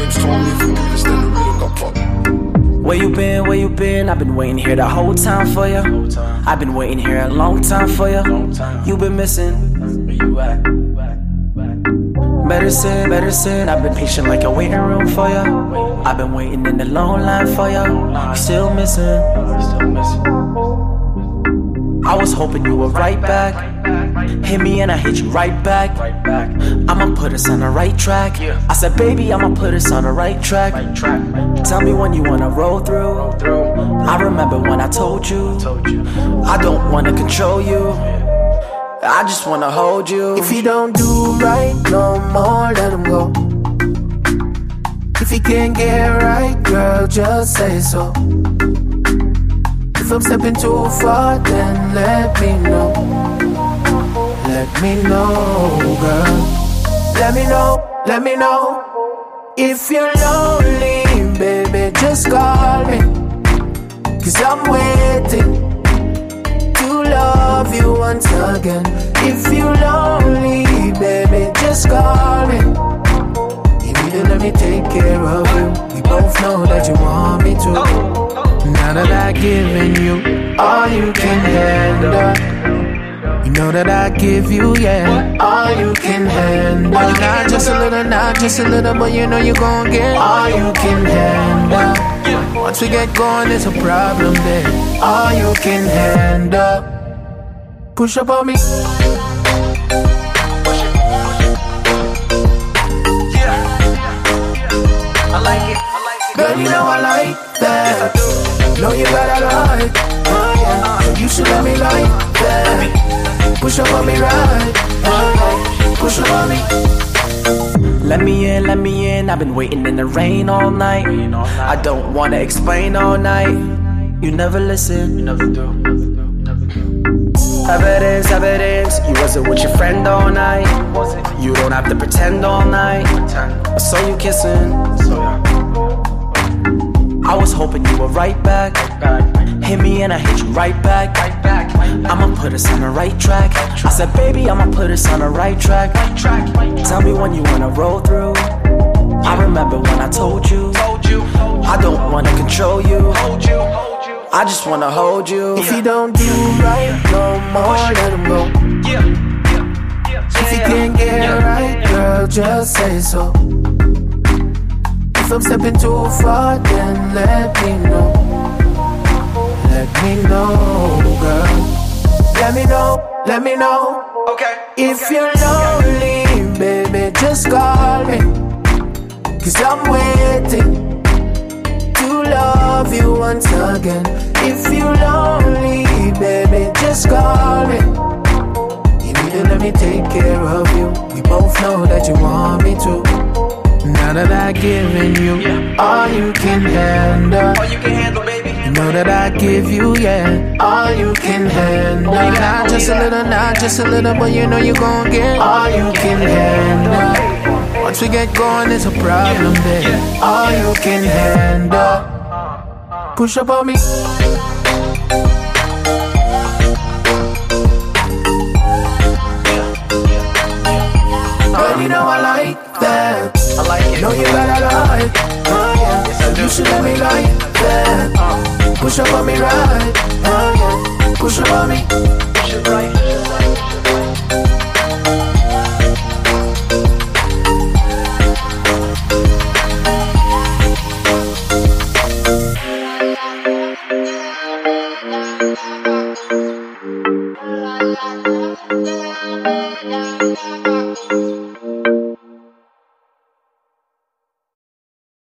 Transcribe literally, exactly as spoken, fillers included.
James told me if we do this, then we don't got fucked. Where you been, where you been? I've been waiting here the whole time for you. I've been waiting here a long time for you. You been missing. Where you at? Medicine, medicine. I've been patient like a waiting room for you. I've been waiting in the long line for you. You still missing. I was hoping you were right back. Hit me and I hit you right back. I'ma put us on the right track. I said, baby, I'ma put us on the right track. Tell me when you wanna roll through. I remember when I told you I don't wanna control you, I just wanna hold you. If you don't do right no more, let him go. If you can't get right, girl, just say so. If I'm stepping too far, then let me know. Let me know, girl. Let me know, let me know. If you're lonely, baby, just call me. Cause I'm waiting to love you once again. If you're lonely, baby, just call me. You need to let me take care of you. We both know that you want me to. Now that I've given you all you can handle, you know that I give you, yeah, all you can handle. Not just a little, not just a little, but you know you gon' get all you can handle. Once we get going, it's a problem, babe. All you can handle. Push up on me. I like it, I like it. Girl, you know I like that. Know you better like, oh yeah. So you should let me like that. Push up on me right, oh yeah. Push up on me. Let me in, let me in. I've been waiting in the rain all night. I don't wanna explain all night. You never listen. You never do. Evidence, evidence. You wasn't with your friend all night. You don't have to pretend all night. I saw you kissing. I was hoping you were right back. Hit me and I hit you right back. I'ma put us on the right track. I said, baby, I'ma put us on the right track. Tell me when you wanna roll through. I remember when I told you I don't wanna control you, I just wanna hold you. If you don't do right no more, let him go. If you can't get right, girl, just say so. If I'm stepping too far, then let me know. Let me know, girl. Let me know, let me know. Okay. If you're lonely, baby, just call me. Cause I'm waiting to love you once again. If you're lonely, baby, just call me. You need to let me take care of you. We both know that you want me to. Now that I've given you all you can handle, All you can handle, baby. you know that I give you, yeah, all you can handle. Not just a little, not just a little, but you know you gon' get all you can handle. Once we get going, it's a problem, babe. All you can handle. Push up on me. Girl, you know I like that. I like it. Know you better like, oh yeah. So you should let me like that. Push up on me right, oh yeah. Push up on me. Push it right, push it right. La la la